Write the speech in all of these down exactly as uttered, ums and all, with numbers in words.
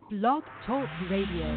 Blog Talk Radio.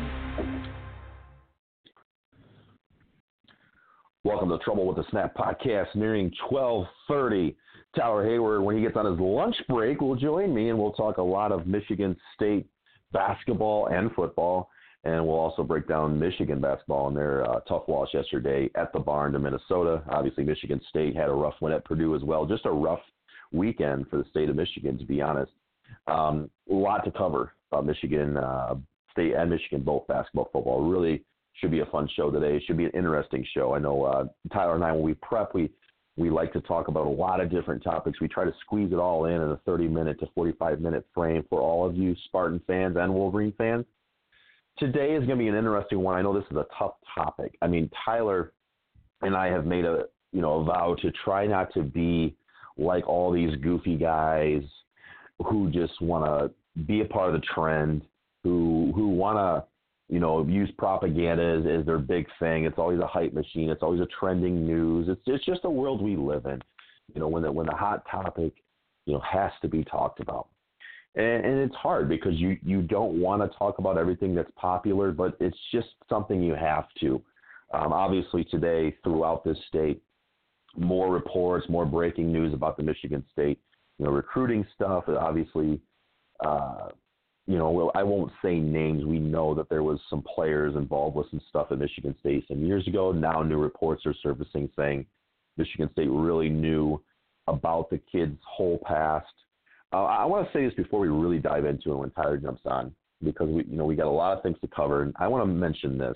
Welcome to Trouble with the Snap podcast, nearing twelve thirty. Tyler Hayward, when he gets on his lunch break, will join me, and we'll talk a lot of Michigan State basketball and football, and we'll also break down Michigan basketball and their uh, tough loss yesterday at the barn to Minnesota. Obviously, Michigan State had a rough win at Purdue as well. Just a rough weekend for the state of Michigan, to be honest. Um, a lot to cover about Michigan uh, State and Michigan, both basketball, football. Really should be a fun show today. It should be an interesting show. I know uh, Tyler and I, when we prep, we we like to talk about a lot of different topics. We try to squeeze it all in in a thirty-minute to forty-five-minute frame for all of you Spartan fans and Wolverine fans. Today is going to be an interesting one. I know this is a tough topic. I mean, Tyler and I have made a you know a vow to try not to be like all these goofy guys who just want to be a part of the trend, who who want to you know, use propaganda as, as their big thing. It's always a hype machine. It's always a trending news. It's it's just a world we live in. You know, when the, when the hot topic, you know, has to be talked about. And, and it's hard because you, you don't want to talk about everything that's popular, but it's just something you have to. Um, obviously today, throughout this state, more reports, more breaking news about the Michigan State, you know, recruiting stuff. Obviously, uh, you know, well, I won't say names. We know that there was some players involved with some stuff at Michigan State some years ago. Now new reports are surfacing saying Michigan State really knew about the kid's whole past. Uh, I want to say this before we really dive into it when Tyler jumps on, because we, you know, we got a lot of things to cover. And I want to mention this.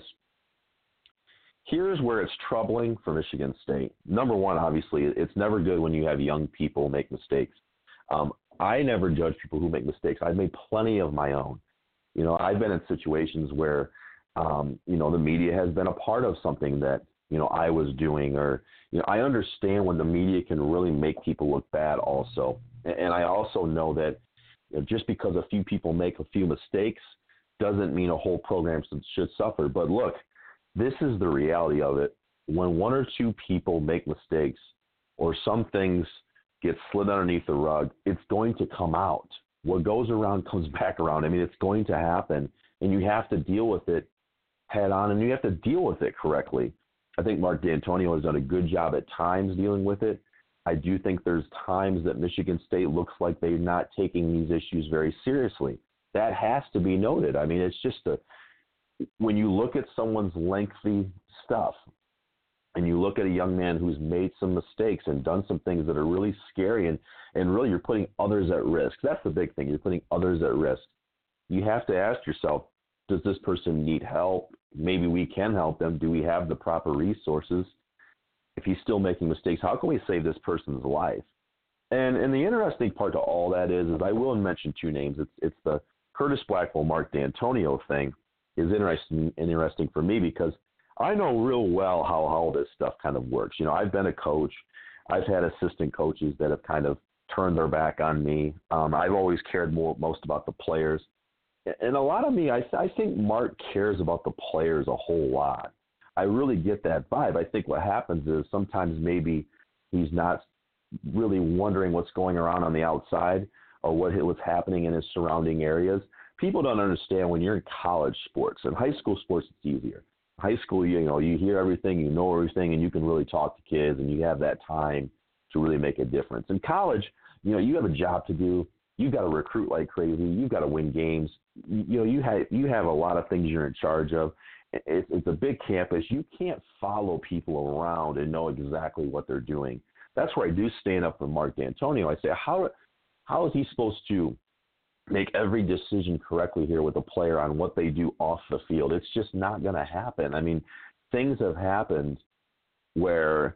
Here's where it's troubling for Michigan State. Number one, obviously, it's never good when you have young people make mistakes. Um, I never judge people who make mistakes. I've made plenty of my own. You know, I've been in situations where, um, you know, the media has been a part of something that, you know, I was doing, or, you know, I understand when the media can really make people look bad also. And I also know that, you know, just because a few people make a few mistakes doesn't mean a whole program should suffer. But look, this is the reality of it. When one or two people make mistakes, or some things get slid underneath the rug, it's going to come out. What goes around comes back around. I mean, it's going to happen, and you have to deal with it head on, and you have to deal with it correctly. I think Mark D'Antonio has done a good job at times dealing with it. I do think there's times that Michigan State looks like they're not taking these issues very seriously. That has to be noted. I mean, it's just a, when you look at someone's lengthy stuff, and you look at a young man who's made some mistakes and done some things that are really scary, and, and really you're putting others at risk. That's the big thing. You're putting others at risk. You have to ask yourself, does this person need help? Maybe we can help them. Do we have the proper resources? If he's still making mistakes, how can we save this person's life? And and the interesting part to all that is, is I will mention two names. It's it's the Curtis Blackwell, Mark D'Antonio thing is interesting interesting for me because I know real well how all this stuff kind of works. You know, I've been a coach. I've had assistant coaches that have kind of turned their back on me. Um, I've always cared more most about the players. And a lot of me, I, I think Mark cares about the players a whole lot. I really get that vibe. I think what happens is sometimes maybe he's not really wondering what's going around on the outside or what what's happening in his surrounding areas. People don't understand when you're in college sports. In high school sports, it's easier. High school, you know, you hear everything, you know everything, and you can really talk to kids, and you have that time to really make a difference. In college, you know, you have a job to do. You've got to recruit like crazy. You've got to win games. You, you know, you have you have a lot of things you're in charge of. It's, it's a big campus. You can't follow people around and know exactly what they're doing. That's where I do stand up for Mark D'Antonio. I say, how how is he supposed to make every decision correctly here with a player on what they do off the field? It's just not going to happen. I mean, things have happened where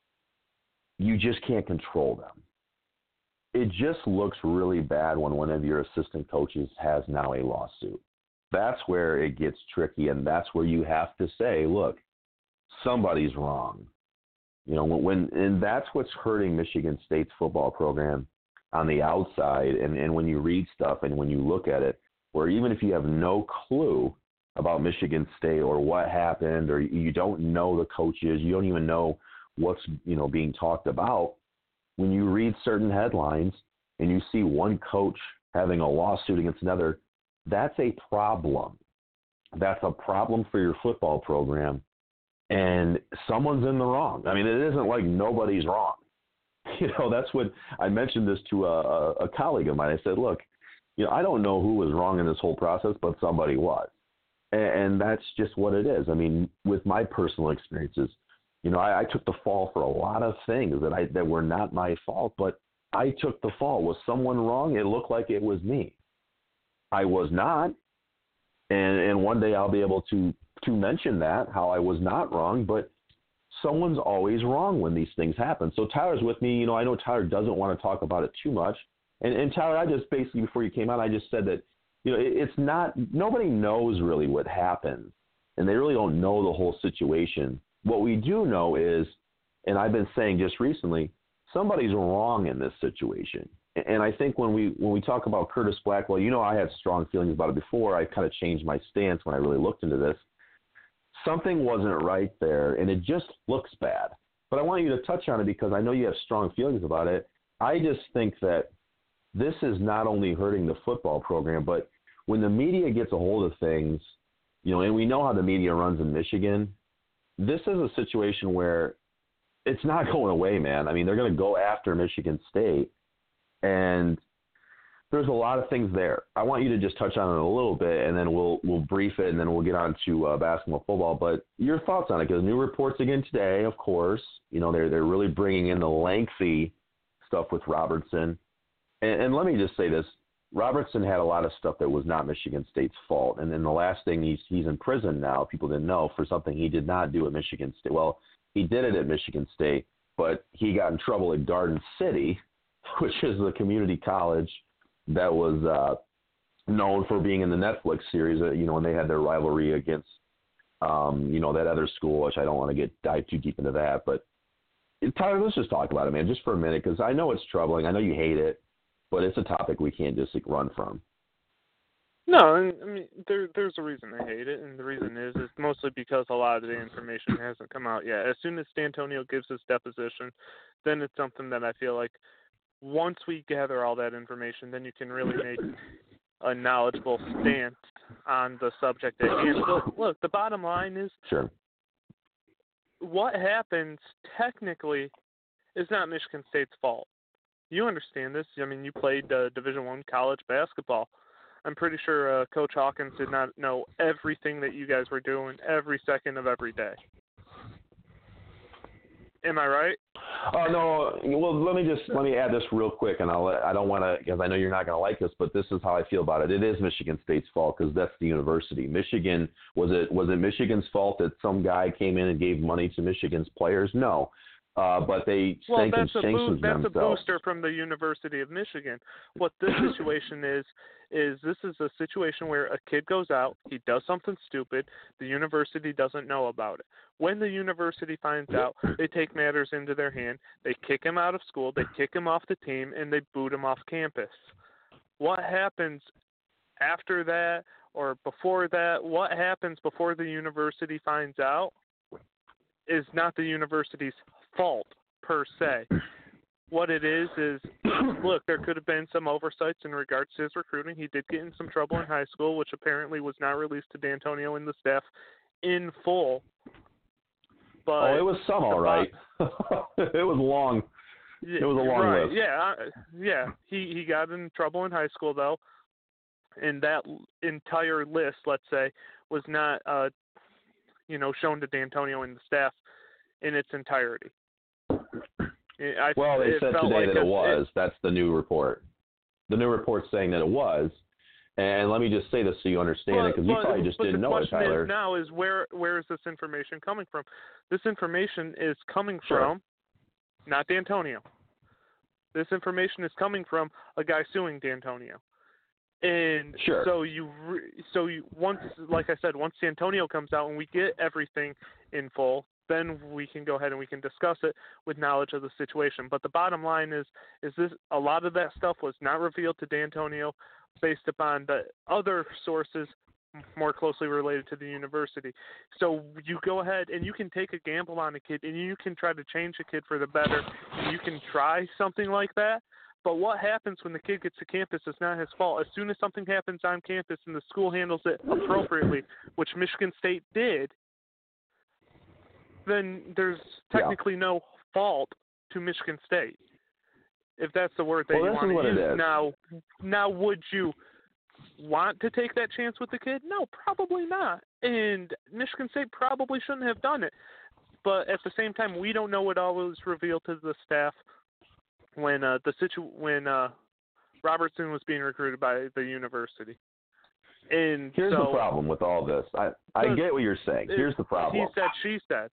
you just can't control them. It just looks really bad when one of your assistant coaches has now a lawsuit. That's where it gets tricky, and that's where you have to say, look, somebody's wrong. You know, when and that's what's hurting Michigan State's football program on the outside, and, and when you read stuff and when you look at it, where even if you have no clue about Michigan State or what happened, or you don't know the coaches, you don't even know what's, you know, being talked about, when you read certain headlines and you see one coach having a lawsuit against another, that's a problem. That's a problem for your football program, and someone's in the wrong. I mean, it isn't like nobody's wrong. You know, that's what I mentioned this to a, a colleague of mine. I said, look, you know, I don't know who was wrong in this whole process, but somebody was. And, and that's just what it is. I mean, with my personal experiences, you know, I, I took the fall for a lot of things that I that were not my fault, but I took the fall. Was someone wrong? It looked like it was me. I was not. And and one day I'll be able to to mention that, how I was not wrong, but someone's always wrong when these things happen. So Tyler's with me. You know, I know Tyler doesn't want to talk about it too much. And, and Tyler, I just basically, before you came out, I just said that, you know, it, it's not, nobody knows really what happened, and they really don't know the whole situation. What we do know is, and I've been saying just recently, somebody's wrong in this situation. And I think when we when we talk about Curtis Blackwell, you know, I had strong feelings about it before. I kind of changed my stance when I really looked into this. Something wasn't right there, and it just looks bad. But I want you to touch on it because I know you have strong feelings about it. I just think that this is not only hurting the football program, but when the media gets a hold of things, you know, and we know how the media runs in Michigan, this is a situation where it's not going away, man. I mean, they're going to go after Michigan State, and there's a lot of things there. I want you to just touch on it a little bit, and then we'll we'll brief it, and then we'll get on to uh, basketball, football. But your thoughts on it, because new reports again today, of course. You know, they're they're really bringing in the lengthy stuff with Robertson. And, and let me just say this: Robertson had a lot of stuff that was not Michigan State's fault. And then the last thing, he's he's in prison now. People didn't know, for something he did not do at Michigan State. Well, he did it at Michigan State, but he got in trouble at Garden City, which is a community college that was uh, known for being in the Netflix series, uh, you know, when they had their rivalry against, um, you know, that other school, which I don't want to get dive too deep into that. But Tyler, let's just talk about it, man, just for a minute, because I know it's troubling. I know you hate it, but it's a topic we can't just like, run from. No, and, I mean, there, there's a reason I hate it, and the reason is is mostly because a lot of the information hasn't come out yet. As soon as D'Antonio gives his deposition, then it's something that I feel like once we gather all that information, then you can really make a knowledgeable stance on the subject at hand. Look, look, the bottom line is, sure, what happens technically is not Michigan State's fault. You understand this. I mean, you played uh, Division One college basketball. I'm pretty sure uh, Coach Hawkins did not know everything that you guys were doing every second of every day. Am I right? Oh, no. Well, let me just let me add this real quick, and I'll I don't want to, because I know you're not going to like this, but this is how I feel about it. It is Michigan State's fault because that's the university. Michigan, was it was it Michigan's fault that some guy came in and gave money to Michigan's players? No. Uh, but they well, sank that's and a sanctioned bo- that's themselves. a booster from the University of Michigan. What this situation is is this is a situation where a kid goes out, he does something stupid, the university doesn't know about it. When the university finds out, they take matters into their hand, they kick him out of school, they kick him off the team, and they boot him off campus. What happens after that or before that, what happens before the university finds out is not the university's fault per se. What it is is, look, there could have been some oversights in regards to his recruiting. He did get in some trouble in high school, which apparently was not released to D'Antonio and the staff in full. But oh, it was some all right. It was long. It was a long right. list. Yeah, yeah. He he got in trouble in high school though, and that entire list, let's say, was not uh, you know, shown to D'Antonio and the staff in its entirety. I, well, they said today like that a, it was. It, That's the new report. The new report's saying that it was. And let me just say this so you understand but, it, because you but, probably just didn't know it, Tyler. But the question is now is where where is this information coming from? This information is coming Sure. from not D'Antonio. This information is coming from a guy suing D'Antonio. And sure. so you so you once, like I said, once D'Antonio comes out and we get everything in full, then we can go ahead and we can discuss it with knowledge of the situation. But the bottom line is, is this a lot of that stuff was not revealed to D'Antonio based upon the other sources more closely related to the university. So you go ahead and you can take a gamble on a kid and you can try to change a kid for the better. And you can try something like that. But what happens when the kid gets to campus is not his fault. As soon as something happens on campus and the school handles it appropriately, which Michigan State did, then there's technically yeah. no fault to Michigan State, if that's the word that well, you want to use. Is. Now, now, would you want to take that chance with the kid? No, probably not. And Michigan State probably shouldn't have done it. But at the same time, we don't know what all was revealed to the staff when uh, the situ when uh, Robertson was being recruited by the university. And here's so, the problem with all this. I I get what you're saying. Here's the problem. He said, she said.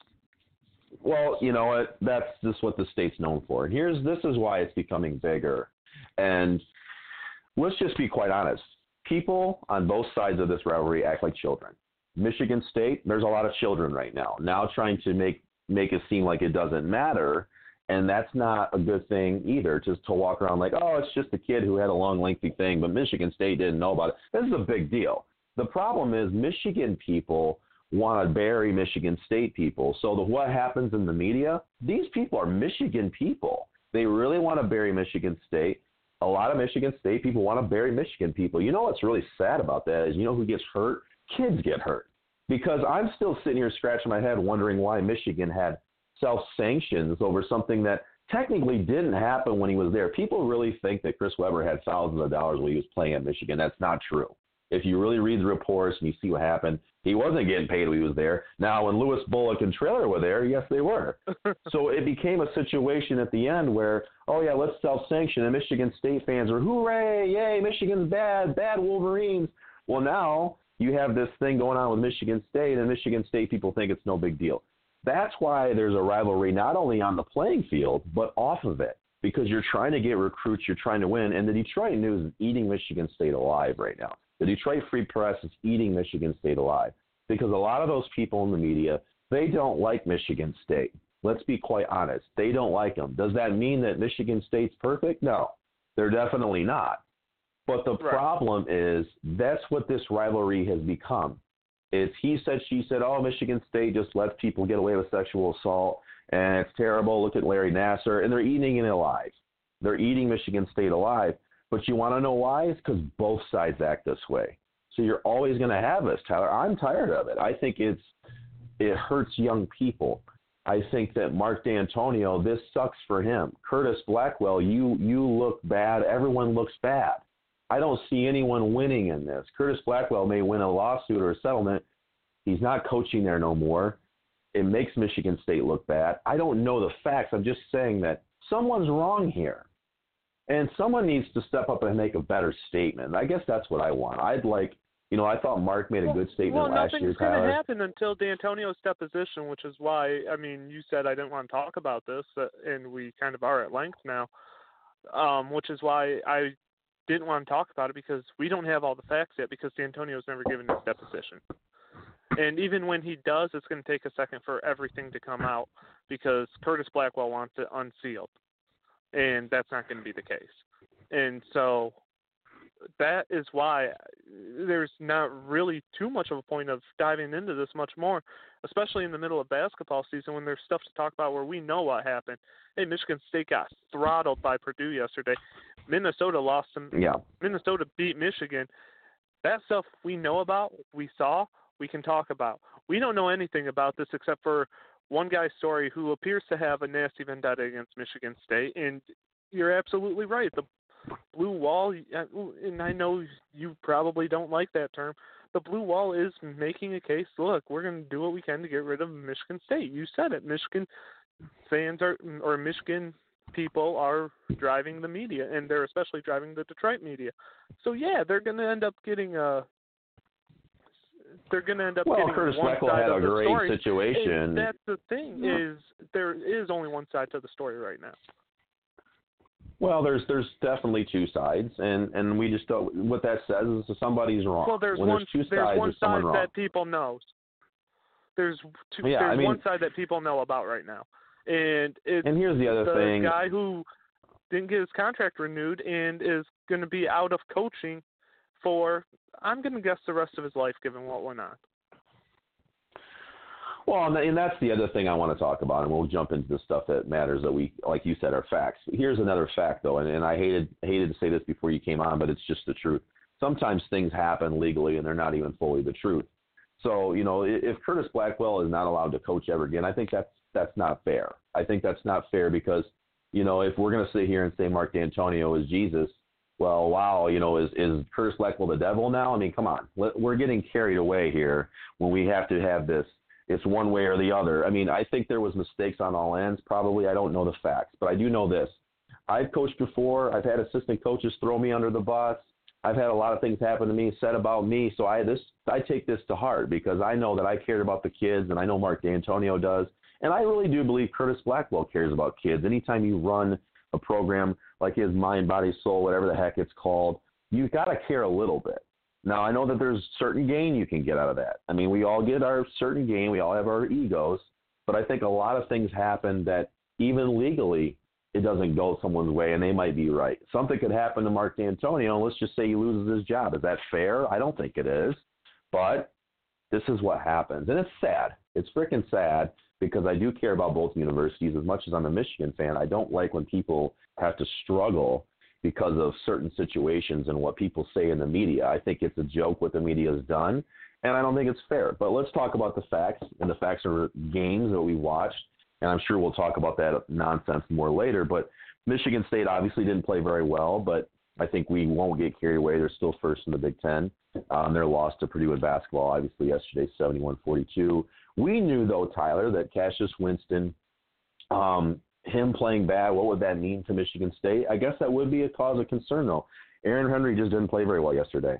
Well, you know what? That's just what the state's known for. And here's this is why it's becoming bigger. And let's just be quite honest. People on both sides of this rivalry act like children. Michigan State, there's a lot of children right now. Now trying to make make it seem like it doesn't matter, and that's not a good thing either. Just to walk around like, oh, it's just a kid who had a long, lengthy thing, but Michigan State didn't know about it. This is a big deal. The problem is Michigan people want to bury Michigan State people. So the, what happens in the media, these people are Michigan people. They really want to bury Michigan State. A lot of Michigan State people want to bury Michigan people. You know what's really sad about that is, you know who gets hurt? Kids get hurt. Because I'm still sitting here scratching my head wondering why Michigan had self-sanctions over something that technically didn't happen when he was there. People really think that Chris Webber had thousands of dollars when he was playing at Michigan. That's not true. If you really read the reports and you see what happened, he wasn't getting paid when he was there. Now, when Lewis Bullock and Traylor were there, yes, they were. So it became a situation at the end where, oh, yeah, let's self-sanction. And Michigan State fans are, hooray, yay, Michigan's bad, bad Wolverines. Well, now you have this thing going on with Michigan State, and Michigan State people think it's no big deal. That's why there's a rivalry not only on the playing field, but off of it, because you're trying to get recruits, you're trying to win, and the Detroit News is eating Michigan State alive right now. The Detroit Free Press is eating Michigan State alive because a lot of those people in the media, they don't like Michigan State. Let's be quite honest. They don't like them. Does that mean that Michigan State's perfect? No, they're definitely not. But the right. problem is that's what this rivalry has become. It's he said, she said, oh, Michigan State just lets people get away with sexual assault, and it's terrible. Look at Larry Nassar. And they're eating it alive. They're eating Michigan State alive. But you want to know why? It's because both sides act this way. So you're always going to have this, Tyler. I'm tired of it. I think it's it hurts young people. I think that Mark D'Antonio, this sucks for him. Curtis Blackwell, you you look bad. Everyone looks bad. I don't see anyone winning in this. Curtis Blackwell may win a lawsuit or a settlement. He's not coaching there no more. It makes Michigan State look bad. I don't know the facts. I'm just saying that someone's wrong here. And someone needs to step up and make a better statement. I guess that's what I want. I'd like, you know, I thought Mark made a good statement well, last year, Tyler. Well, nothing's going to happen until D'Antonio's deposition, which is why, I mean, you said I didn't want to talk about this, uh, and we kind of are at length now, um, which is why I didn't want to talk about it, because we don't have all the facts yet, because D'Antonio's never given his deposition. And even when he does, it's going to take a second for everything to come out, because Curtis Blackwell wants it unsealed. And that's not going to be the case. And so that is why there's not really too much of a point of diving into this much more, especially in the middle of basketball season when there's stuff to talk about where we know what happened. Hey, Michigan State got throttled by Purdue yesterday. Minnesota lost some. Yeah. Minnesota beat Michigan. That stuff we know about, we saw, we can talk about. We don't know anything about this except for one guy's story who appears to have a nasty vendetta against Michigan State, and you're absolutely right. The blue wall, and I know you probably don't like that term, the blue wall is making a case, look, we're going to do what we can to get rid of Michigan State. You said it. Michigan fans are, or Michigan people are driving the media, and they're especially driving the Detroit media. So, yeah, they're going to end up getting a They're going to end up well, getting Curtis one Blackwell side had of a the great story. situation. And that's the thing yeah. is there is only one side to the story right now. Well, there's there's definitely two sides, and, and we just don't. What that says is somebody's wrong. Well, there's when one there's two there's sides, one there's someone side wrong. that people knows. There's two. Yeah, there's I mean, one side that people know about right now, and it's and here's the other the thing. guy who didn't get his contract renewed and is going to be out of coaching for, I'm going to guess, the rest of his life, given what went on. Well, and that's the other thing I want to talk about, and we'll jump into the stuff that matters that we, like you said, are facts. Here's another fact, though, and, and I hated hated to say this before you came on, but it's just the truth. Sometimes things happen legally, and they're not even fully the truth. So, you know, if Curtis Blackwell is not allowed to coach ever again, I think that's that's not fair. I think that's not fair because, you know, if we're going to sit here and say Mark D'Antonio is Jesus, well, wow, you know, is, is Curtis Blackwell the devil now? I mean, come on. We're getting carried away here when we have to have this. It's one way or the other. I mean, I think there was mistakes on all ends. Probably, I don't know the facts, but I do know this. I've coached before. I've had assistant coaches throw me under the bus. I've had a lot of things happen to me, said about me. So I this I take this to heart because I know that I cared about the kids, and I know Mark D'Antonio does. And I really do believe Curtis Blackwell cares about kids. Anytime you run a program like his Mind, Body, Soul, whatever the heck it's called, you've got to care a little bit. Now, I know that there's certain gain you can get out of that. I mean, we all get our certain gain. We all have our egos. But I think a lot of things happen that even legally, it doesn't go someone's way, and they might be right. Something could happen to Mark D'Antonio, and let's just say he loses his job. Is that fair? I don't think it is. But this is what happens. And it's sad. It's freaking sad because I do care about both universities. As much as I'm a Michigan fan, I don't like when people have to struggle because of certain situations and what people say in the media. I think it's a joke what the media has done, and I don't think it's fair. But let's talk about the facts, and the facts are games that we watched, and I'm sure we'll talk about that nonsense more later. But Michigan State obviously didn't play very well, but I think we won't get carried away. They're still first in the Big Ten. Um, their loss to Purdue in basketball, obviously, yesterday, seventy-one forty-two. We knew, though, Tyler, that Cassius Winston, um, him playing bad, what would that mean to Michigan State? I guess that would be a cause of concern, though. Aaron Henry just didn't play very well yesterday.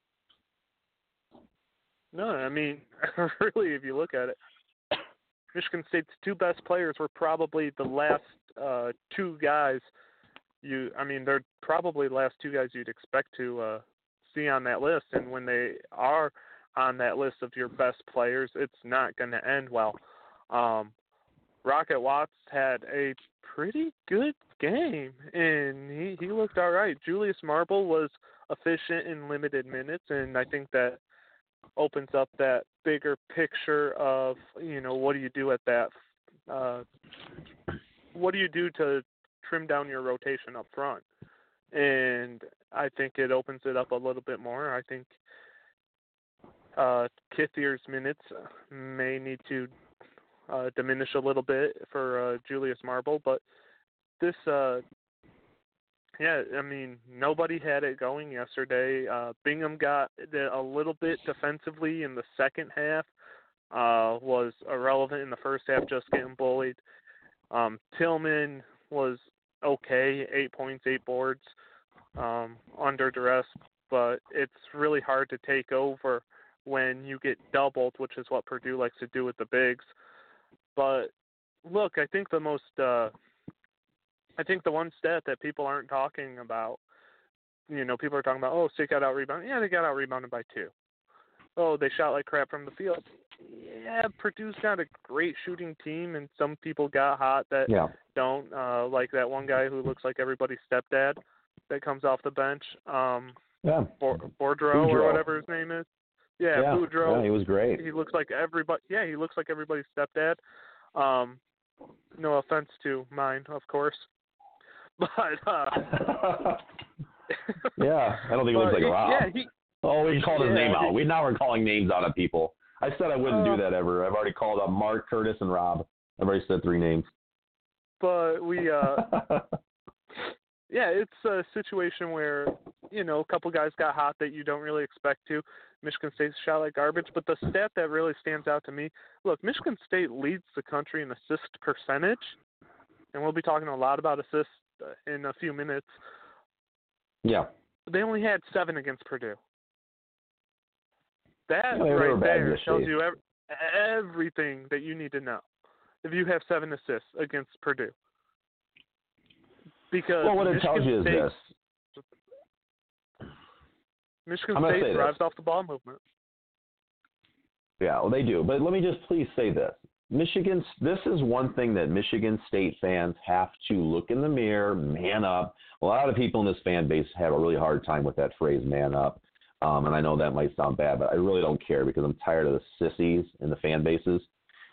No, I mean, really, if you look at it, Michigan State's two best players were probably the last uh, two guys you, I mean, they're probably the last two guys you'd expect to uh, see on that list. And when they are on that list of your best players, it's not going to end well. Um, Rocket Watts had a pretty good game, and he, he looked all right. Julius Marble was efficient in limited minutes, and I think that opens up that bigger picture of, you know, what do you do at that? Uh, what do you do to trim down your rotation up front? And I think it opens it up a little bit more. I think uh, Kithier's minutes may need to uh, diminish a little bit for uh, Julius Marble, but this, uh, yeah, I mean, nobody had it going yesterday. Uh, Bingham got a little bit defensively in the second half, uh, was irrelevant in the first half, just getting bullied. Um, Tillman was okay, eight points, eight boards, um, under duress, but it's really hard to take over when you get doubled, which is what Purdue likes to do with the bigs. But look, I think the most, uh, I think the one stat that people aren't talking about, you know, people are talking about, oh, State got out-rebounded. Yeah, they got out-rebounded by two. Oh, they shot like crap from the field. Yeah, Purdue's got a great shooting team, and some people got hot that yeah. don't, uh, like that one guy who looks like everybody's stepdad that comes off the bench, um, yeah. Boudreaux, Boudreaux or whatever his name is. Yeah, yeah. Boudreaux. Yeah, he was great. He looks like everybody. Yeah, he looks like everybody's stepdad. Um, no offense to mine, of course. But uh, yeah, I don't think it looks like he, Rob. Yeah, he, oh, we called his yeah, name he, out. We now we're calling names out of people. I said I wouldn't uh, do that ever. I've already called up Mark, Curtis, and Rob. I've already said three names. But we, uh, yeah, it's a situation where, you know, a couple guys got hot that you don't really expect to. Michigan State shot like garbage. But the stat that really stands out to me, look, Michigan State leads the country in assist percentage, and we'll be talking a lot about assists in a few minutes. Yeah. They only had seven against Purdue. That yeah, right there yesterday. tells you every, everything that you need to know if you have seven assists against Purdue. Because well, what it Michigan tells you is State, this. Michigan State drives off the ball movement. Yeah, well, they do. But let me just please say this. Michigan, this is one thing that Michigan State fans have to look in the mirror, man up. A lot of people in this fan base have a really hard time with that phrase, man up. Um, and I know that might sound bad, but I really don't care because I'm tired of the sissies in the fan bases.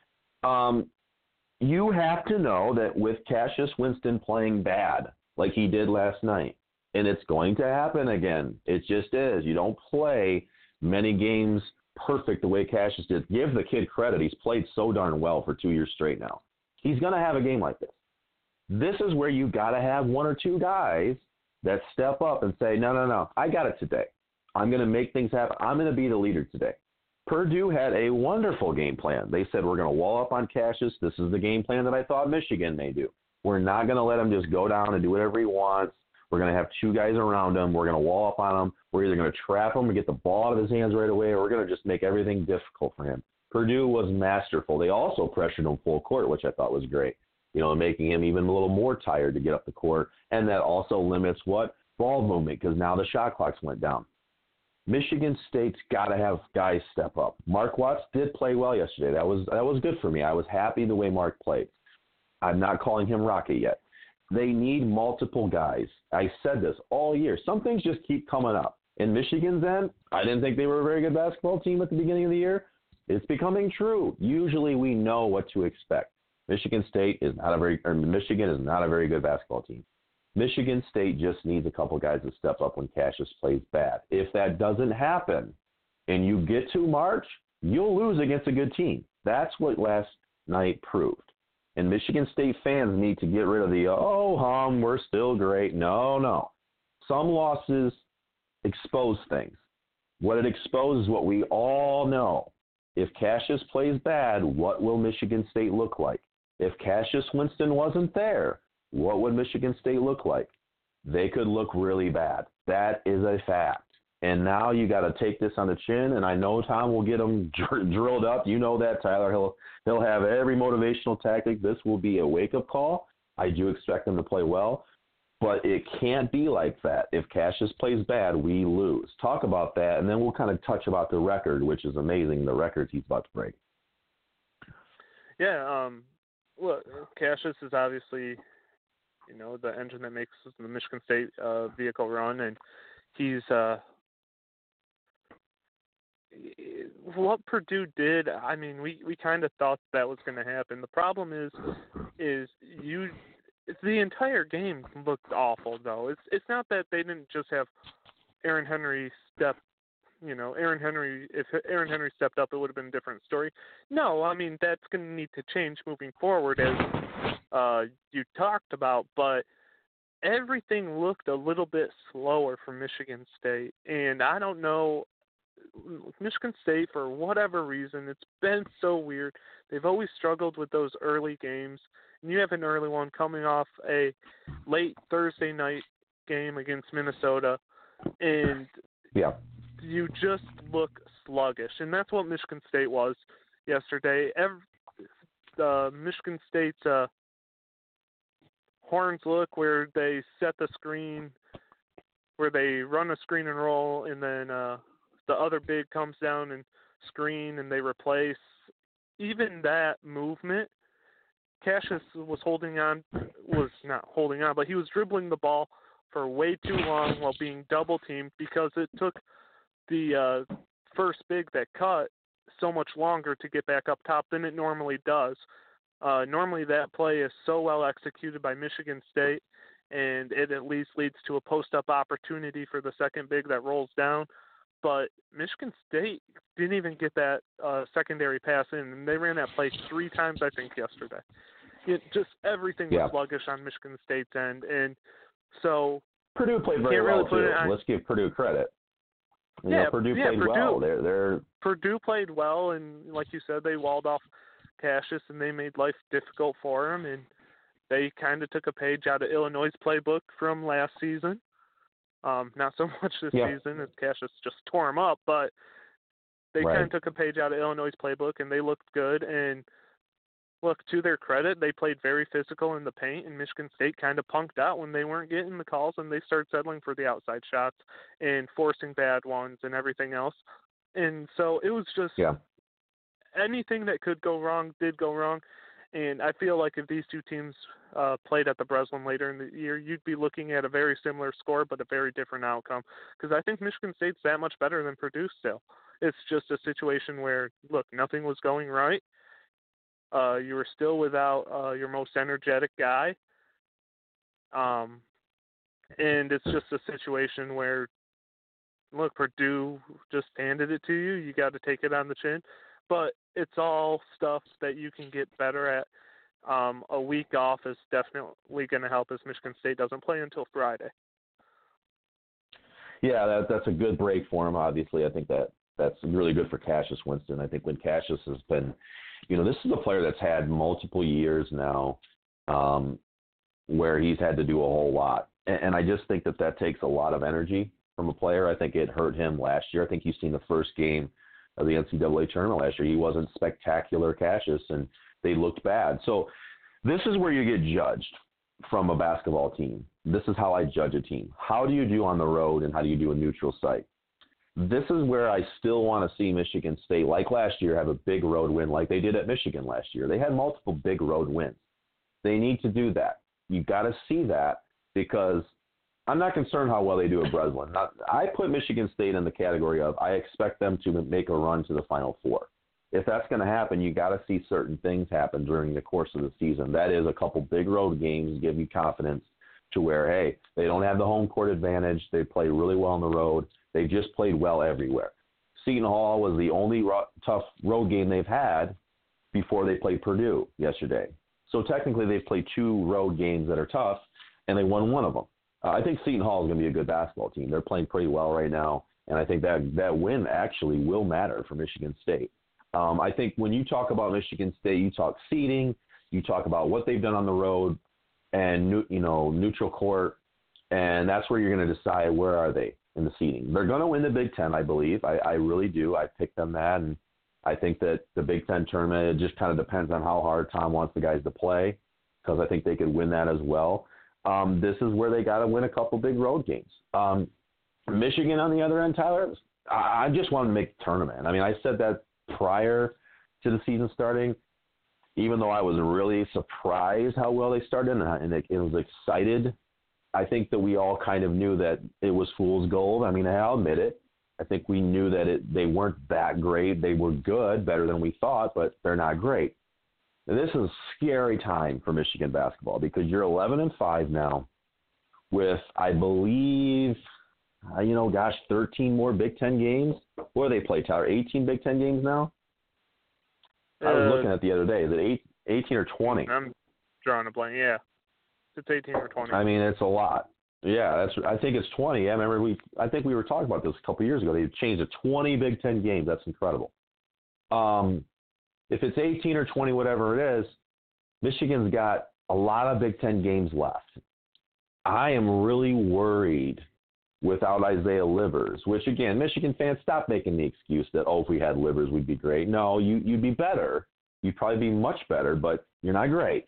Um, you have to know that with Cassius Winston playing bad, like he did last night, and it's going to happen again. It just is. You don't play many games perfect the way Cassius did. Give the kid credit. He's played so darn well for two years straight now. He's going to have a game like this. This is where you got to have one or two guys that step up and say, no, no, no, I got it today. I'm going to make things happen. I'm going to be the leader today. Purdue had a wonderful game plan. They said, we're going to wall up on Cassius. This is the game plan that I thought Michigan may do. We're not going to let him just go down and do whatever he wants. We're going to have two guys around him. We're going to wall up on him. We're either going to trap him and get the ball out of his hands right away, or we're going to just make everything difficult for him. Purdue was masterful. They also pressured him full court, which I thought was great, you know, making him even a little more tired to get up the court. And that also limits what? Ball movement, because now the shot clocks went down. Michigan State's got to have guys step up. Mark Watts did play well yesterday. That was that was good for me. I was happy the way Mark played. I'm not calling him Rocket yet. They need multiple guys. I said this all year. Some things just keep coming up. In Michigan's end, I didn't think they were a very good basketball team at the beginning of the year. It's becoming true. Usually we know what to expect. Michigan State is not a very, or Michigan is not a very good basketball team. Michigan State just needs a couple guys to step up when Cassius plays bad. If that doesn't happen and you get to March, you'll lose against a good team. That's what last night proved. And Michigan State fans need to get rid of the, oh, hum, we're still great. No, no. Some losses expose things. What it exposes is what we all know. If Cassius plays bad, what will Michigan State look like? If Cassius Winston wasn't there, what would Michigan State look like? They could look really bad. That is a fact. And now you got to take this on the chin, and I know Tom will get them dr- drilled up. You know that, Tyler. He'll he'll have every motivational tactic. This will be a wake-up call. I do expect them to play well, but it can't be like that. If Cassius plays bad, we lose. Talk about that, and then we'll kind of touch about the record, which is amazing, the records he's about to break. Yeah, um, look, Cassius is obviously, you know, the engine that makes the Michigan State uh, vehicle run, and he's uh, – what Purdue did, I mean, we, we kind of thought that was going to happen. The problem is, is you, the entire game looked awful, though. It's it's not that they didn't just have Aaron Henry step, you know, Aaron Henry, if Aaron Henry stepped up, it would have been a different story. No, I mean, that's going to need to change moving forward, as uh, you talked about, but everything looked a little bit slower for Michigan State, and I don't know, Michigan State, for whatever reason, it's been so weird. They've always struggled with those early games. And you have an early one coming off a late Thursday night game against Minnesota, and yeah, you just look sluggish. And that's what Michigan State was yesterday. Every, uh, Michigan State's uh, horns look, where they set the screen, where they run a screen and roll, and then uh, the other big comes down and screen, and they replace. Even that movement, Cassius was holding on, was not holding on, but he was dribbling the ball for way too long while being double teamed, because it took the uh, first big that cut so much longer to get back up top than it normally does. Uh, normally that play is so well executed by Michigan State, and it at least leads to a post-up opportunity for the second big that rolls down. But Michigan State didn't even get that uh, secondary pass in, and they ran that play three times, I think, yesterday. It just everything was yeah. sluggish on Michigan State's end, and so Purdue played very really well too. on, Let's give Purdue credit. You yeah, know, Purdue yeah, played Purdue, well. They're they're Purdue played well, and like you said, they walled off Cassius, and they made life difficult for him, and they kind of took a page out of Illinois' playbook from last season. Um, not so much this yeah. season, as Cassius just tore him up, but they right. kind of took a page out of Illinois' playbook, and they looked good. And look, to their credit, they played very physical in the paint, and Michigan State kind of punked out when they weren't getting the calls, and they started settling for the outside shots and forcing bad ones and everything else. And so it was just yeah. anything that could go wrong did go wrong. And I feel like if these two teams uh, played at the Breslin later in the year, you'd be looking at a very similar score, but a very different outcome. Because I think Michigan State's that much better than Purdue still. It's just a situation where, look, nothing was going right. Uh, you were still without uh, your most energetic guy. Um, and it's just a situation where, look, Purdue just handed it to you. You got to take it on the chin. But it's all stuff that you can get better at. Um, a week off is definitely going to help as Michigan State doesn't play until Friday. Yeah, that, that's a good break for him, obviously. I think that that's really good for Cassius Winston. I think when Cassius has been, you know, this is a player that's had multiple years now um, where he's had to do a whole lot. And, and I just think that that takes a lot of energy from a player. I think it hurt him last year. I think you've seen the first game of the N C double A tournament last year. He wasn't spectacular, Cassius, and they looked bad. So this is where you get judged from a basketball team. This is how I judge a team. How do you do on the road and how do you do a neutral site? This is where I still want to see Michigan State, like last year, have a big road win like they did at Michigan last year. They had multiple big road wins. They need to do that. You've got to see that because I'm not concerned how well they do at Breslin. Not, I put Michigan State in the category of I expect them to make a run to the Final Four. If that's going to happen, you got to see certain things happen during the course of the season. That is a couple big road games give you confidence to where, hey, they don't have the home court advantage. They play really well on the road. They just played well everywhere. Seton Hall was the only ro- tough road game they've had before they played Purdue yesterday. So technically they've played two road games that are tough, and they won one of them. Uh, I think Seton Hall is going to be a good basketball team. They're playing pretty well right now, and I think that that win actually will matter for Michigan State. Um, I think when you talk about Michigan State, you talk seeding, you talk about what they've done on the road, and you know neutral court, and that's where you're going to decide where are they in the seeding. They're going to win the Big Ten, I believe. I, I really do. I picked them that, and I think that the Big Ten tournament, it just kind of depends on how hard Tom wants the guys to play, because I think they could win that as well. Um, this is where they got to win a couple big road games. Um, Michigan, on the other end, Tyler, I, I just want to make the tournament. I mean, I said that prior to the season starting, even though I was really surprised how well they started and it, it was excited. I think that we all kind of knew that it was fool's gold. I mean, I'll admit it. I think we knew that it, they weren't that great. They were good, better than we thought, but they're not great. And this is a scary time for Michigan basketball because you're eleven and five now with, I believe, uh, you know, gosh, thirteen more Big Ten games. What do they play, Tyler? eighteen Big Ten games now? Uh, I was looking at the other day. Is it eight, eighteen or twenty? I'm drawing a blank. Yeah, it's eighteen or twenty. I mean, it's a lot. Yeah, that's. I think it's twenty. I remember we. I think we were talking about this a couple of years ago. They changed to twenty Big Ten games. That's incredible. Um, if it's eighteen or twenty, whatever it is, Michigan's got a lot of Big Ten games left. I am really worried without Isaiah Livers, which, again, Michigan fans, stop making the excuse that, oh, if we had Livers, we'd be great. No, you, you'd be better. You'd probably be much better, but you're not great.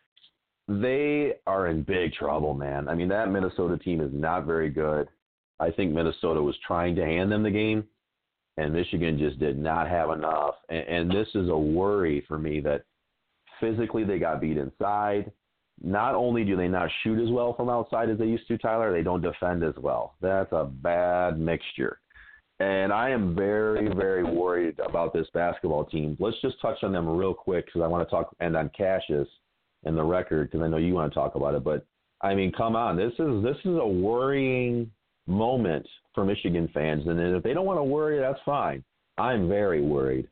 They are in big trouble, man. I mean, that Minnesota team is not very good. I think Minnesota was trying to hand them the game, and Michigan just did not have enough. And, and this is a worry for me that physically they got beat inside. Not only do they not shoot as well from outside as they used to, Tyler, they don't defend as well. That's a bad mixture. And I am very, very worried about this basketball team. Let's just touch on them real quick because I want to talk and on Cassius and the record because I know you want to talk about it. But, I mean, come on. This is this is a worrying moment for Michigan fans. And if they don't want to worry, that's fine. I'm very worried.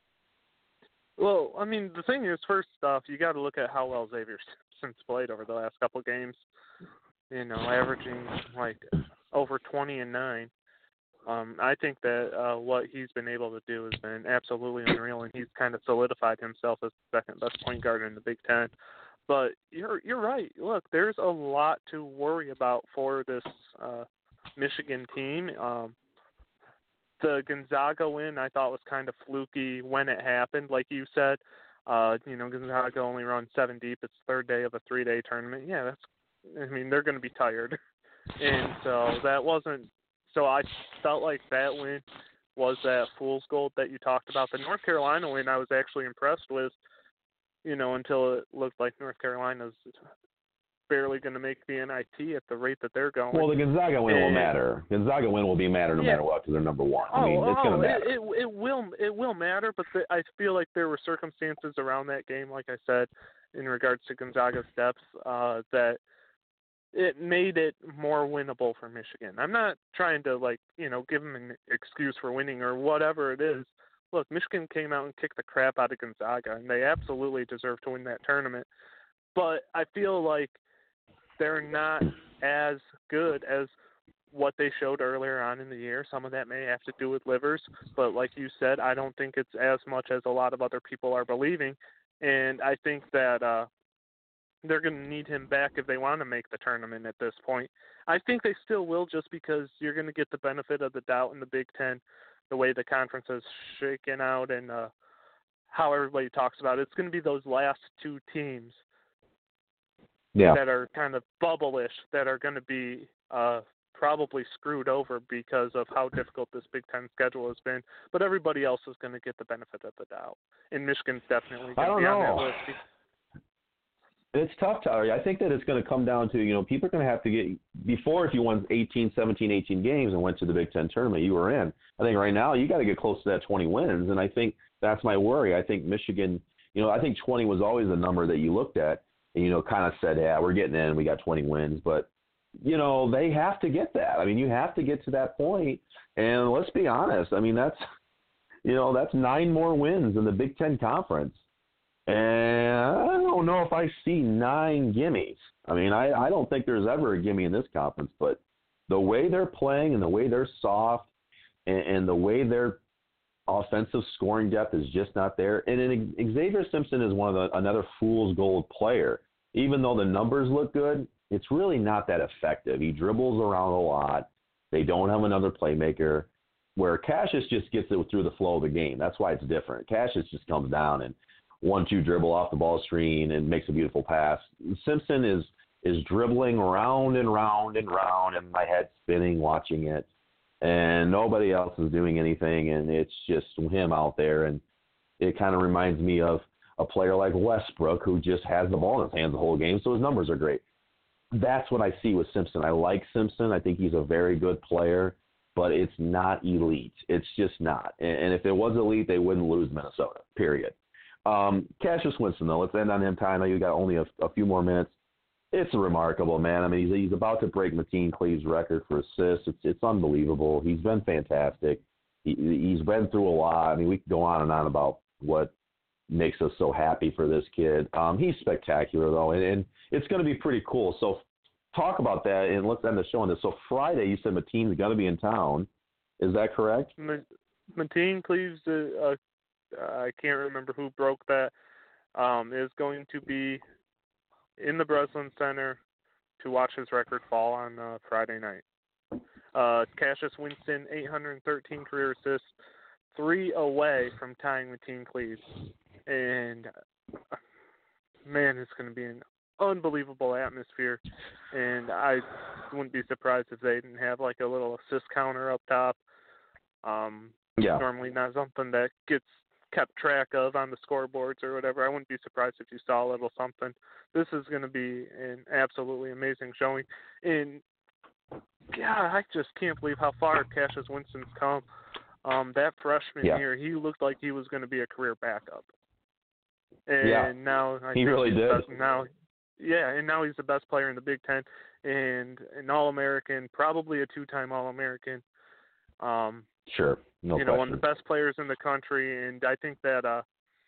Well, I mean, the thing is, first off, you got to look at how well Xavier Simpson's played over the last couple of games. You know, averaging like over twenty and nine. Um, I think that uh, what he's been able to do has been absolutely unreal, and he's kind of solidified himself as the second best point guard in the Big Ten. But you're you're right. Look, there's a lot to worry about for this uh, Michigan team. Um, The Gonzaga win I thought was kind of fluky when it happened, like you said. Uh, you know, Gonzaga only runs seven deep. It's the third day of a three-day tournament. Yeah, that's. I mean, they're going to be tired, and so that wasn't. So I felt like that win was that fool's gold that you talked about. The North Carolina win I was actually impressed with. You know, until it looked like North Carolina's barely going to make the N I T at the rate that they're going. Well, the Gonzaga win and, will matter. Gonzaga win will be matter no yeah. matter what because they're number one. Oh, I mean, it's oh, going to matter. It, it, it will it will matter, but the, I feel like there were circumstances around that game, like I said, in regards to Gonzaga's depth, uh, that it made it more winnable for Michigan. I'm not trying to, like, you know, give them an excuse for winning or whatever it is. Look, Michigan came out and kicked the crap out of Gonzaga, and they absolutely deserve to win that tournament. But I feel like they're not as good as what they showed earlier on in the year. Some of that may have to do with livers, but like you said, I don't think it's as much as a lot of other people are believing. And I think that uh, they're going to need him back if they want to make the tournament at this point. I think they still will, just because you're going to get the benefit of the doubt in the Big Ten, the way the conference is shaken out and uh, how everybody talks about it. It's going to be those last two teams yeah. that are kind of bubble-ish that are going to be uh, probably screwed over because of how difficult this Big Ten schedule has been. But everybody else is going to get the benefit of the doubt. And Michigan's definitely going to be know. on that list. It's tough, Tyler. I think that it's going to come down to, you know, people are going to have to get – before, if you won eighteen, seventeen, eighteen games and went to the Big Ten tournament, you were in. I think right now you got to get close to that twenty wins, and I think that's my worry. I think Michigan – you know, I think twenty was always a number that you looked at and, you know, kind of said, yeah, we're getting in, we got twenty wins. But, you know, they have to get that. I mean, you have to get to that point. And let's be honest. I mean, that's – you know, that's nine more wins in the Big Ten Conference. And I don't know if I see nine gimmies. I mean, I, I don't think there's ever a gimme in this conference, but the way they're playing and the way they're soft and, and the way their offensive scoring depth is just not there. And then Xavier Simpson is one of the, another fool's gold player. Even though the numbers look good, it's really not that effective. He dribbles around a lot. They don't have another playmaker. Where Cassius just gets it through the flow of the game. That's why it's different. Cassius just comes down and one two dribble off the ball screen and makes a beautiful pass. Simpson is is dribbling round and round and round, and my head's spinning watching it, and nobody else is doing anything, and it's just him out there. And it kind of reminds me of a player like Westbrook, who just has the ball in his hands the whole game, so his numbers are great. That's what I see with Simpson. I like Simpson. I think he's a very good player, but it's not elite. It's just not. And if it was elite, they wouldn't lose Minnesota, period. Um, Cassius Winston, though, let's end on him, Ty. I know you got only a, a few more minutes. It's remarkable, man. I mean, he's, he's about to break Mateen Cleave's record for assists. It's it's unbelievable. He's been fantastic. He, he's been through a lot. I mean, we could go on and on about what makes us so happy for this kid. Um, he's spectacular, though, and, and it's going to be pretty cool. So talk about that, and let's end the show on this. So Friday, you said Mateen's going to be in town. Is that correct? Mateen Cleave's uh, I can't remember who broke that, um, is going to be in the Breslin Center to watch his record fall on uh, Friday night. Uh, Cassius Winston, eight hundred thirteen career assists, three away from tying Mateen Cleaves. And, uh, man, it's going to be an unbelievable atmosphere. And I wouldn't be surprised if they didn't have, like, a little assist counter up top. Um, yeah. Normally not something that gets kept track of on the scoreboards or whatever. I wouldn't be surprised if you saw a little something. This is going to be an absolutely amazing showing. And, yeah, I just can't believe how far Cassius Winston's come. Um, that freshman yeah. year, he looked like he was going to be a career backup. And yeah. now I he think really did. Best, now, yeah, and now he's the best player in the Big Ten and an All-American, probably a two-time All-American. Um, sure. No you know, question. one of the best players in the country, and I think that, uh,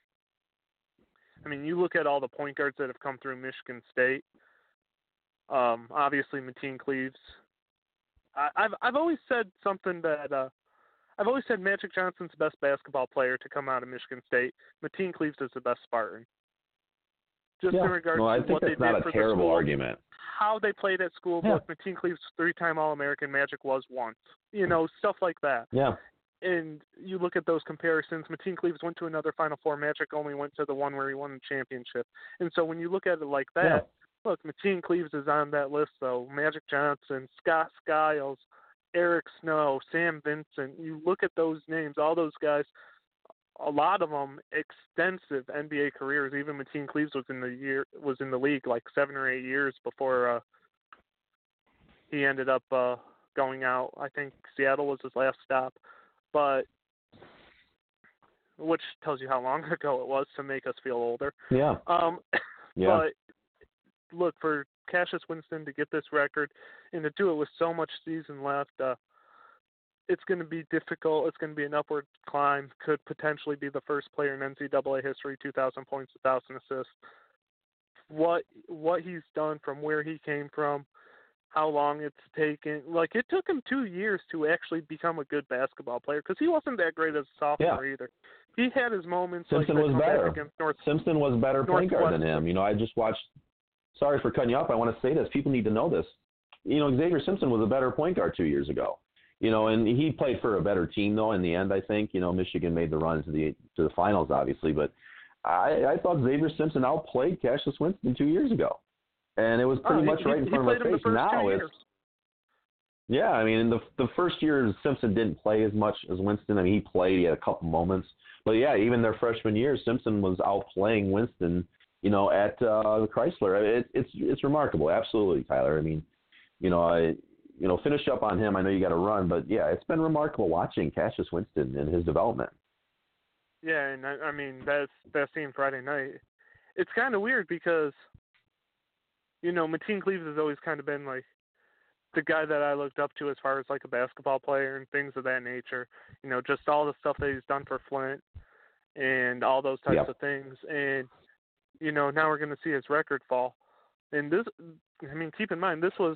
I mean, you look at all the point guards that have come through Michigan State. Um, obviously, Mateen Cleaves. I, I've I've always said something that uh, I've always said Magic Johnson's the best basketball player to come out of Michigan State. Mateen Cleaves is the best Spartan. Just yeah. in regards no, I to think what they that's did not for a terrible the school, argument. how they played at school. Yeah. Look, Mateen Cleaves, three-time All-American, Magic was once. You know, stuff like that. Yeah. And you look at those comparisons, Mateen Cleaves went to another Final Four. Magic only went to the one where he won the championship. And so when you look at it like that, yeah. look, Mateen Cleaves is on that list, though. Magic Johnson, Scott Skiles, Eric Snow, Sam Vincent. You look at those names, all those guys, a lot of them extensive N B A careers. Even Mateen Cleaves was in the year was in the league like seven or eight years before uh, he ended up uh, going out. I think Seattle was his last stop, but which tells you how long ago it was to make us feel older. Yeah. Um, yeah. But look, for Cassius Winston to get this record and to do it with so much season left, uh, it's going to be difficult. It's going to be an upward climb. Could potentially be the first player in N C double A history, two thousand points, one thousand assists. What what he's done from where he came from, how long it's taken. Like, it took him two years to actually become a good basketball player because he wasn't that great as a sophomore yeah. either. He had his moments. Simpson like was better. North, Simpson was a better point guard than him. You know, I just watched. Sorry for cutting you off. I want to say this. People need to know this. You know, Xavier Simpson was a better point guard two years ago. You know, and he played for a better team, though, in the end, I think. You know, Michigan made the run to the to the finals, obviously. But I, I thought Xavier Simpson outplayed Cassius Winston two years ago. And it was pretty oh, much he, right in he front played of our him face. the first Now two it's years. Yeah, I mean, in the the first year, Simpson didn't play as much as Winston. I mean, he played, he had a couple moments. But, yeah, even their freshman year, Simpson was outplaying Winston, you know, at uh, Chrysler. It, it's it's remarkable. Absolutely, Tyler. I mean, you know, I – You know, finish up on him. I know you got to run, but yeah, it's been remarkable watching Cassius Winston and his development. Yeah, and I, I mean that's that scene Friday night. It's kind of weird because, you know, Mateen Cleaves has always kind of been like the guy that I looked up to as far as like a basketball player and things of that nature. You know, just all the stuff that he's done for Flint and all those types yep. of things. And you know, now we're going to see his record fall. And this, I mean, keep in mind, this was.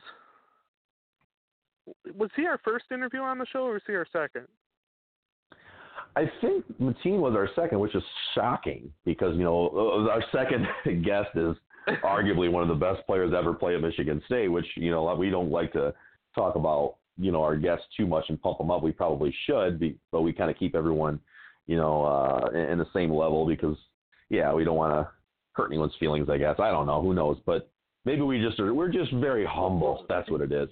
Was he our first interview on the show, or was he our second? I think Mateen was our second, which is shocking because, you know, our second guest is arguably one of the best players ever play at Michigan State, which, you know, we don't like to talk about, you know, our guests too much and pump them up. We probably should, be, but we kind of keep everyone, you know, uh, in the same level because, yeah, we don't want to hurt anyone's feelings, I guess. I don't know. Who knows? But maybe we just are, we're just very humble. That's what it is.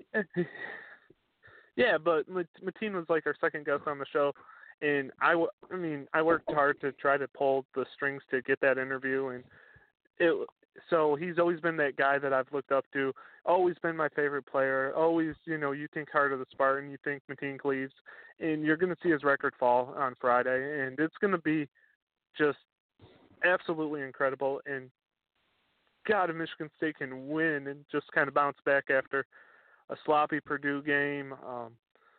Yeah, but Mateen was like our second guest on the show, and I, w- I mean, I worked hard to try to pull the strings to get that interview, and it. So he's always been that guy that I've looked up to, always been my favorite player, always, you know, you think Heart of the Spartan, you think Mateen Cleaves, and you're going to see his record fall on Friday, and it's going to be just absolutely incredible, and God, if Michigan State can win and just kind of bounce back after a sloppy Purdue game, um,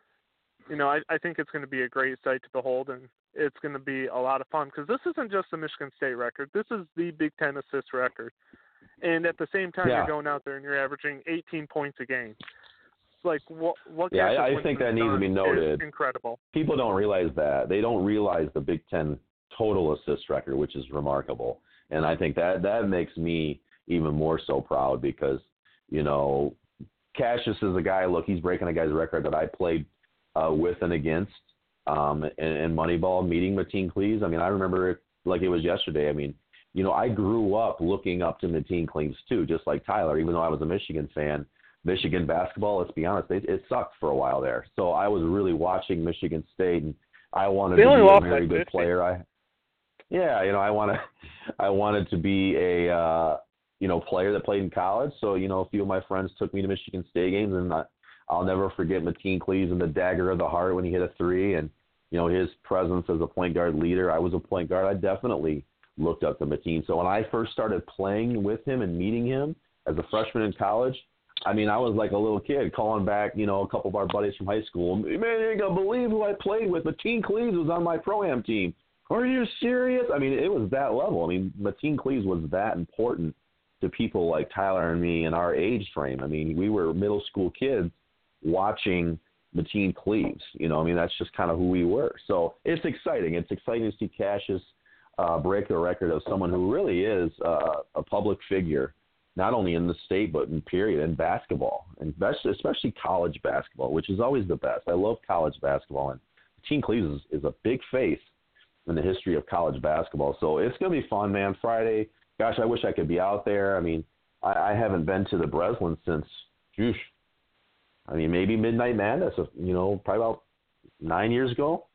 you know, I, I think it's going to be a great sight to behold, and it's going to be a lot of fun because this isn't just a Michigan State record. This is the Big Ten assist record. And at the same time, yeah. you're going out there and you're averaging eighteen points a game. Like, what, what yeah, I, I think that needs to be noted. Incredible. People don't realize that. They don't realize the Big Ten total assist record, which is remarkable. And I think that, that makes me even more so proud because, you know, Cassius is a guy, look, he's breaking a guy's record that I played uh, with and against um, in, in Moneyball, meeting Mateen Cleaves. I mean, I remember it like it was yesterday. I mean, you know, I grew up looking up to Mateen Cleaves too, just like Tyler, even though I was a Michigan fan. Michigan basketball, let's be honest, it, it sucked for a while there. So I was really watching Michigan State, and I wanted they to be a very like good fifty. player. I, yeah, you know, I want to, I wanted to be a, uh, you know, player that played in college. So, you know, a few of my friends took me to Michigan State games, and I, I'll never forget Mateen Cleaves and the dagger of the heart when he hit a three, and, you know, his presence as a point guard leader. I was a point guard. I definitely looked up to Mateen. So when I first started playing with him and meeting him as a freshman in college, I mean, I was like a little kid calling back, you know, a couple of our buddies from high school. Man, you ain't going to believe who I played with. Mateen Cleaves was on my Pro-Am team. Are you serious? I mean, it was that level. I mean, Mateen Cleaves was that important to people like Tyler and me in our age frame. I mean, we were middle school kids watching Mateen Cleaves. You know, I mean, that's just kind of who we were. So it's exciting. It's exciting to see Cassius uh, break the record of someone who really is uh, a public figure, not only in the state, but in period, in basketball, and especially college basketball, which is always the best. I love college basketball, and Mateen Cleaves is, is a big face in the history of college basketball. So it's going to be fun, man. Friday, gosh, I wish I could be out there. I mean, I, I haven't been to the Breslin since, whew, I mean, maybe Midnight Madness, you know, probably about nine years ago.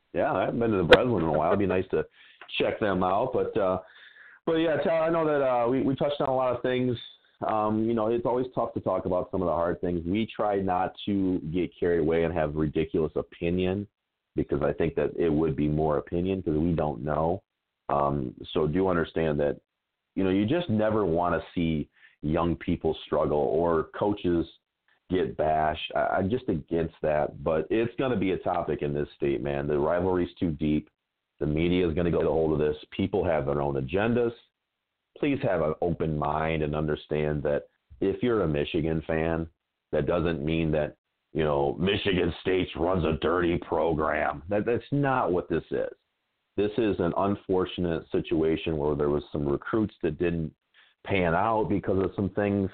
Yeah, I haven't been to the Breslin in a while. It'd be nice to check them out. But, uh, but yeah, Tyler, I know that uh, we, we touched on a lot of things. Um, you know, it's always tough to talk about some of the hard things. We try not to get carried away and have ridiculous opinion because I think that it would be more opinion because we don't know. Um, so do understand that, you know, you just never want to see young people struggle or coaches get bashed. I, I'm just against that, but it's going to be a topic in this state, man. The rivalry's too deep. The media is going to get a hold of this. People have their own agendas. Please have an open mind and understand that if you're a Michigan fan, that doesn't mean that, you know, Michigan State runs a dirty program. That, that's not what this is. This is an unfortunate situation where there was some recruits that didn't pan out because of some things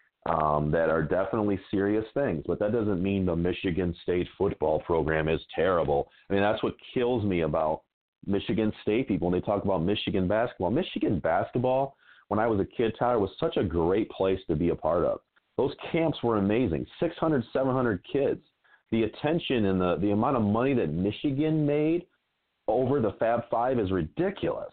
um, that are definitely serious things. But that doesn't mean the Michigan State football program is terrible. I mean, that's what kills me about Michigan State people when they talk about Michigan basketball. Michigan basketball, when I was a kid, Tyler, was such a great place to be a part of. Those camps were amazing. six hundred, seven hundred kids. The attention and the, the amount of money that Michigan made over the Fab Five is ridiculous.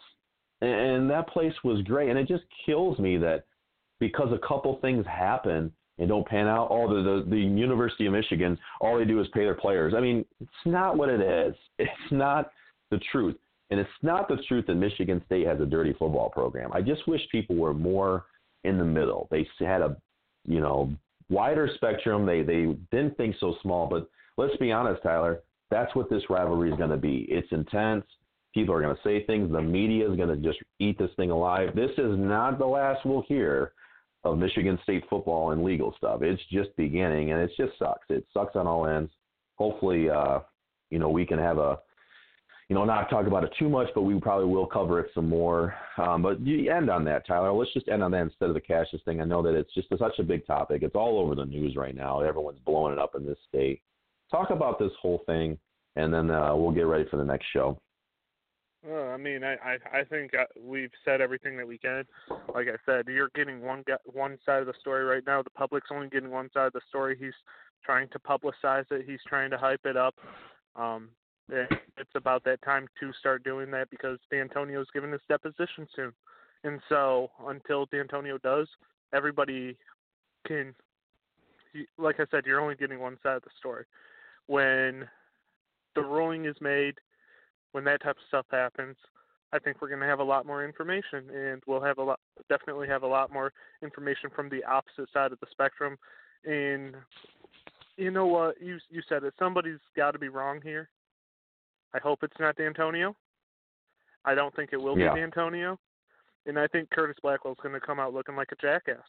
And that place was great. And it just kills me that because a couple things happen and don't pan out, oh, the, the, the University of Michigan, all they do is pay their players. I mean, it's not what it is. It's not the truth. And it's not the truth that Michigan State has a dirty football program. I just wish people were more in the middle. They had a, you know, wider spectrum. They they didn't think so small. But let's be honest, Tyler, that's what this rivalry is going to be. It's intense. People are going to say things. The media is going to just eat this thing alive. This is not the last we'll hear of Michigan State football and legal stuff. It's just beginning, and it just sucks. It sucks on all ends. Hopefully, uh, you know, we can have a, you know, not talk about it too much, but we probably will cover it some more. Um, but you end on that, Tyler. Let's just end on that instead of the Cassius thing. I know that it's just a, such a big topic. It's all over the news right now. Everyone's blowing it up in this state. Talk about this whole thing, and then uh, we'll get ready for the next show. Well, I mean, I, I, I think we've said everything that we can. Like I said, you're getting one one side of the story right now. The public's only getting one side of the story. He's trying to publicize it. He's trying to hype it up. Um, it's about that time to start doing that because D'Antonio's giving his deposition soon. And so until D'Antonio does, everybody can, like I said, you're only getting one side of the story. When the ruling is made, when that type of stuff happens, I think we're going to have a lot more information, and we'll have a lot, definitely have a lot more information from the opposite side of the spectrum. And you know what? You you said it. Somebody's got to be wrong here. I hope it's not D'Antonio. I don't think it will yeah. be D'Antonio. And I think Curtis Blackwell's going to come out looking like a jackass.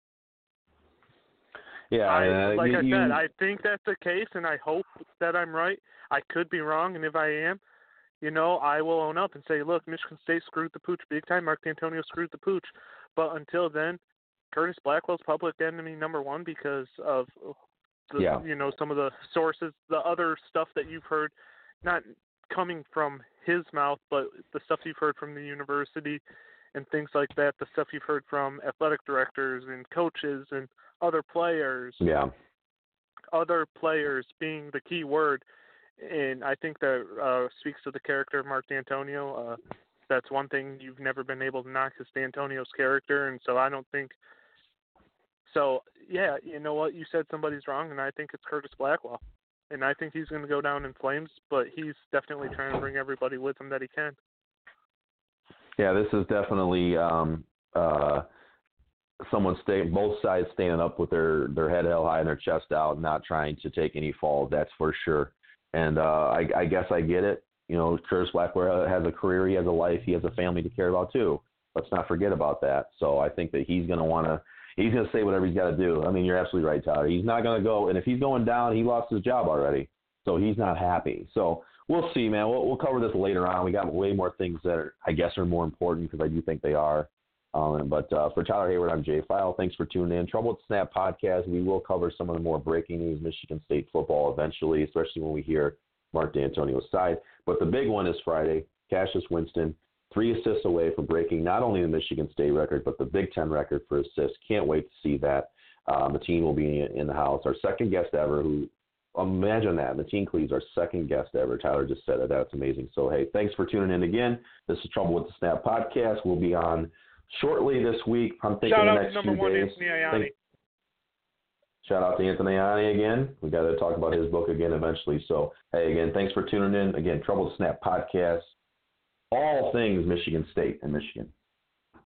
Yeah, I, uh, like you, I you, said, I think that's the case, and I hope that I'm right. I could be wrong, and if I am, you know, I will own up and say, look, Michigan State screwed the pooch big time. Mark D'Antonio screwed the pooch. But until then, Curtis Blackwell's public enemy number one because of, the, yeah. you know, some of the sources, the other stuff that you've heard, not coming from his mouth, but the stuff you've heard from the university and things like that, the stuff you've heard from athletic directors and coaches and other players. Yeah. Other players being the key word. And I think that uh, speaks to the character of Mark D'Antonio. Uh, that's one thing you've never been able to knock is D'Antonio's character. And so I don't think – so, yeah, you know what? You said somebody's wrong, and I think it's Curtis Blackwell. And I think he's going to go down in flames, but he's definitely trying to bring everybody with him that he can. Yeah, this is definitely um, uh, someone stay both sides standing up with their, their head held high and their chest out, not trying to take any fall. That's for sure. And uh, I, I guess I get it. You know, Curtis Blackwell has a career, he has a life, he has a family to care about too. Let's not forget about that. So I think that he's going to want to. He's going to say whatever he's got to do. I mean, you're absolutely right, Tyler. He's not going to go, and if he's going down, he lost his job already, so he's not happy. So we'll see, man. We'll, we'll cover this later on. We got way more things that are, I guess, are more important because I do think they are. Um, but uh, for Tyler Hayward, I'm Jay File. Thanks for tuning in. Trouble with Snap podcast. We will cover some of the more breaking news, Michigan State football eventually, especially when we hear Mark D'Antonio's side. But the big one is Friday. Cassius Winston, three assists away from breaking not only the Michigan State record, but the Big Ten record for assists. Can't wait to see that. Um, the team will be in the house. Our second guest ever, who imagine that. Mateen Cleaves, our second guest ever. Tyler just said it. That's amazing. So, hey, thanks for tuning in again. This is Trouble with the Snap podcast. We'll be on shortly this week. I'm thinking Shout the out next to number few one, days. Anthony Ayani. Think, shout out to Anthony Ayani again. We got to talk about his book again eventually. So, hey, again, thanks for tuning in. Again, Trouble with the Snap podcast. All things Michigan State and Michigan.